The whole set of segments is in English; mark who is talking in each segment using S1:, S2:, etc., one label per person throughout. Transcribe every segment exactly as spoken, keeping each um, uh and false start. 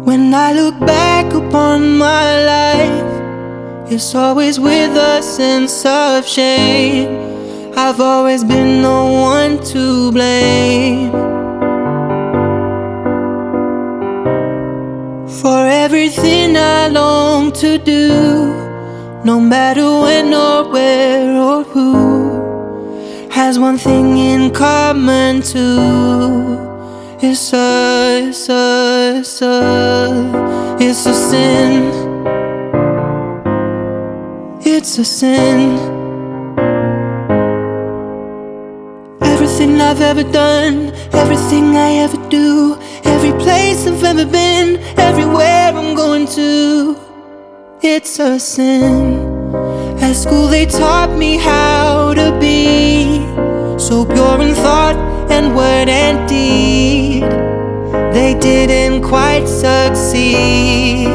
S1: When I look back upon my life, it's always with a sense of shame. I've always been the one to blame for everything I long to do, no matter when or where or who, has one thing in common too. It's a, it's a, it's a, it's a sin. It's a sin. Everything I've ever done, everything I ever do, every place I've ever been, everywhere I'm going to, it's a sin. At school they taught me how to be so pure in thought and word and deed. They didn't quite succeed.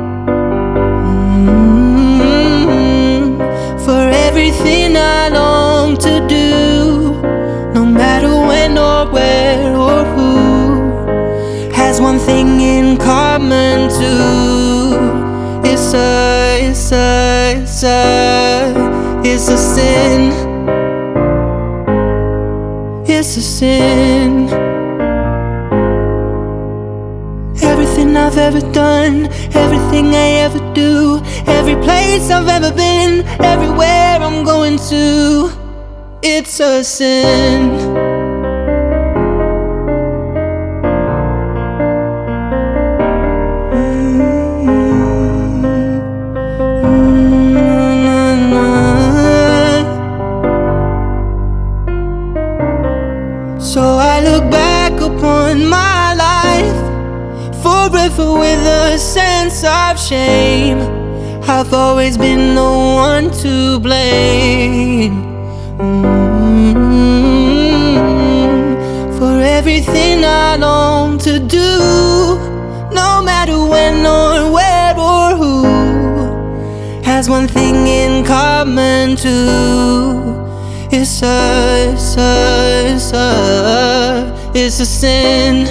S1: Mm-hmm. For everything I long to do, no matter when or where or who, has one thing in common too. It's a, it's a, it's a, it's a sin. It's a sin. Everything I've ever done, everything I ever do, every place I've ever been, everywhere I'm going to, it's a sin. So I look back upon my life, forever with a sense of shame. I've always been the one to blame. Mm-hmm. For everything I long to do, no matter when or where or who, has one thing in common too. It's a, it's a, it's a, it's a sin.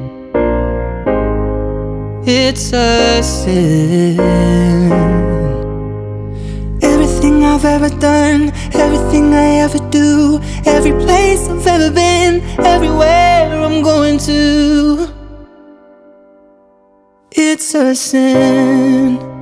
S1: It's a sin. Everything I've ever done, everything I ever do, every place I've ever been, everywhere I'm going to, it's a sin.